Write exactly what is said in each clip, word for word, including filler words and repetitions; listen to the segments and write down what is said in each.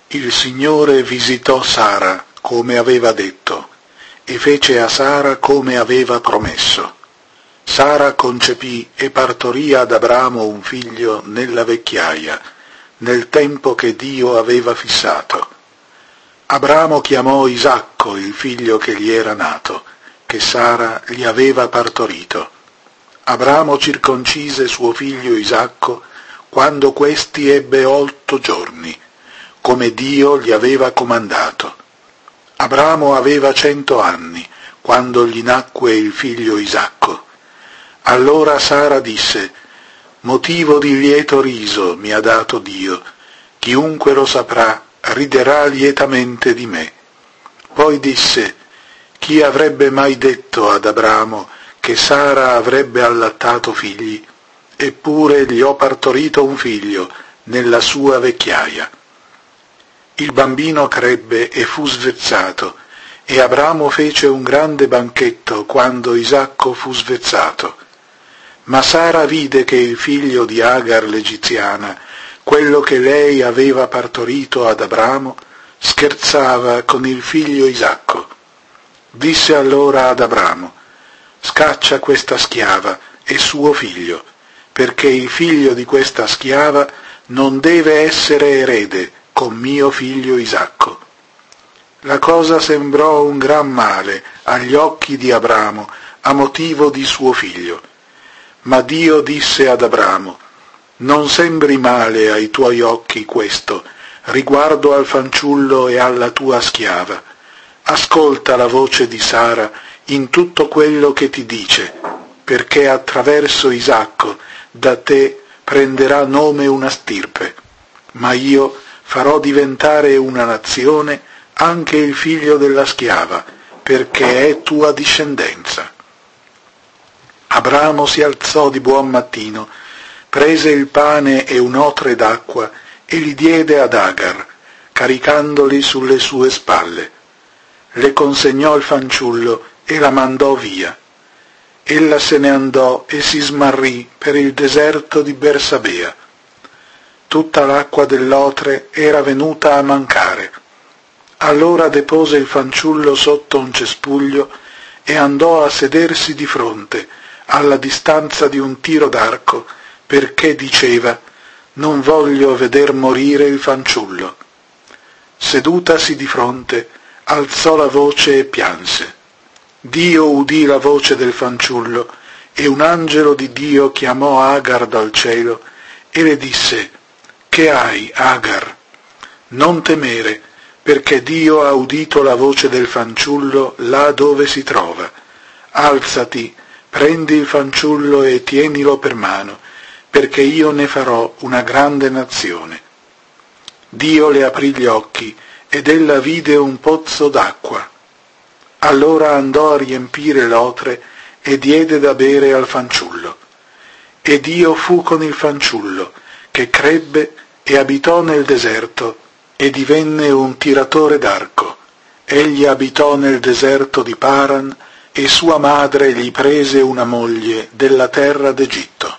Il Signore visitò Sara come aveva detto e fece a Sara come aveva promesso. Sara concepì e partorì ad Abramo un figlio nella vecchiaia, nel tempo che Dio aveva fissato. Abramo chiamò Isacco il figlio che gli era nato, che Sara gli aveva partorito. Abramo circoncise suo figlio Isacco quando questi ebbe otto giorni, come Dio gli aveva comandato. Abramo aveva cento anni quando gli nacque il figlio Isacco. Allora Sara disse: «Motivo di lieto riso mi ha dato Dio, chiunque lo saprà riderà lietamente di me». Poi disse: «Chi avrebbe mai detto ad Abramo che Sara avrebbe allattato figli? Eppure gli ho partorito un figlio nella sua vecchiaia». Il bambino crebbe e fu svezzato, e Abramo fece un grande banchetto quando Isacco fu svezzato. Ma Sara vide che il figlio di Agar l'egiziana, quello che lei aveva partorito ad Abramo, scherzava con il figlio Isacco. Disse allora ad Abramo: «Scaccia questa schiava e suo figlio, perché il figlio di questa schiava non deve essere erede con mio figlio Isacco». La cosa sembrò un gran male agli occhi di Abramo a motivo di suo figlio. Ma Dio disse ad Abramo: «Non sembri male ai tuoi occhi questo, riguardo al fanciullo e alla tua schiava. Ascolta la voce di Sara in tutto quello che ti dice, perché attraverso Isacco da te prenderà nome una stirpe, ma io farò diventare una nazione anche il figlio della schiava, perché è tua discendenza». Abramo si alzò di buon mattino, prese il pane e un otre d'acqua e li diede ad Agar, caricandoli sulle sue spalle. Le consegnò il fanciullo e la mandò via. Ella se ne andò e si smarrì per il deserto di Bersabea. Tutta l'acqua dell'otre era venuta a mancare. Allora depose il fanciullo sotto un cespuglio e andò a sedersi di fronte, alla distanza di un tiro d'arco, perché diceva: «Non voglio veder morire il fanciullo». Sedutasi di fronte, alzò la voce e pianse. Dio udì la voce del fanciullo, e un angelo di Dio chiamò Agar dal cielo e le disse: «Che hai, Agar? Non temere, perché Dio ha udito la voce del fanciullo là dove si trova. Alzati, prendi il fanciullo e tienilo per mano, perché io ne farò una grande nazione». Dio le aprì gli occhi, ed ella vide un pozzo d'acqua. Allora andò a riempire l'otre e diede da bere al fanciullo. E Dio fu con il fanciullo, che crebbe e abitò nel deserto, e divenne un tiratore d'arco. Egli abitò nel deserto di Paran, e sua madre gli prese una moglie della terra d'Egitto.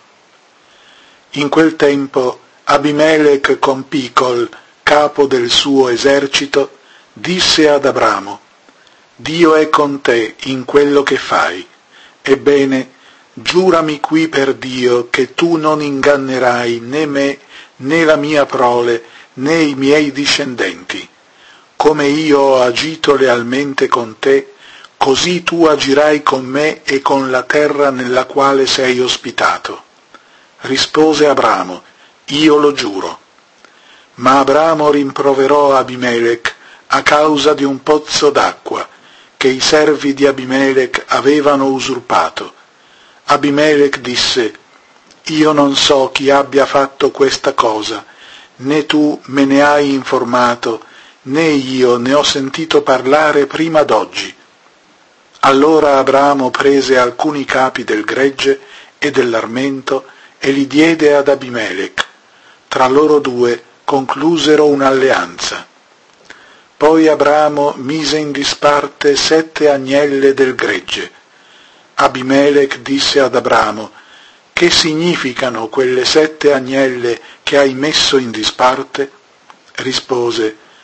In quel tempo Abimelech con Picol, capo del suo esercito, disse ad Abramo: «Dio è con te in quello che fai. Ebbene, giurami qui per Dio che tu non ingannerai né me, né la mia prole, né i miei discendenti. Come io ho agito lealmente con te, così tu agirai con me e con la terra nella quale sei ospitato». Rispose Abramo: «Io lo giuro». Ma Abramo rimproverò Abimelech a causa di un pozzo d'acqua che i servi di Abimelech avevano usurpato. Abimelech disse: «Io non so chi abbia fatto questa cosa, né tu me ne hai informato, né io ne ho sentito parlare prima d'oggi». Allora Abramo prese alcuni capi del gregge e dell'armento e li diede ad Abimelech. Tra loro due conclusero un'alleanza. Poi Abramo mise in disparte sette agnelle del gregge. Abimelech disse ad Abramo: «Che significano quelle sette agnelle che hai messo in disparte?» Rispose: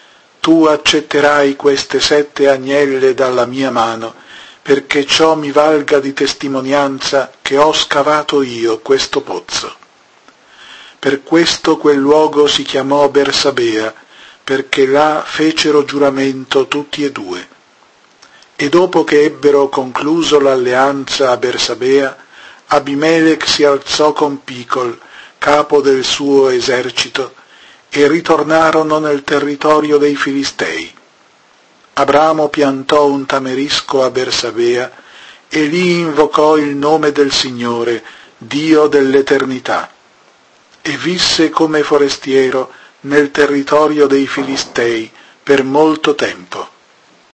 tu accetterai queste sette agnelle dalla mia mano, perché ciò mi valga di testimonianza che ho scavato io questo pozzo. Per questo quel luogo si chiamò Bersabea, perché là fecero giuramento tutti e due. E dopo che ebbero concluso l'alleanza a Bersabea, Abimelech si alzò con Picol, capo del suo esercito, e ritornarono nel territorio dei Filistei. Abramo piantò un tamerisco a Bersabea e lì invocò il nome del Signore, Dio dell'eternità, e visse come forestiero nel territorio dei Filistei per molto tempo.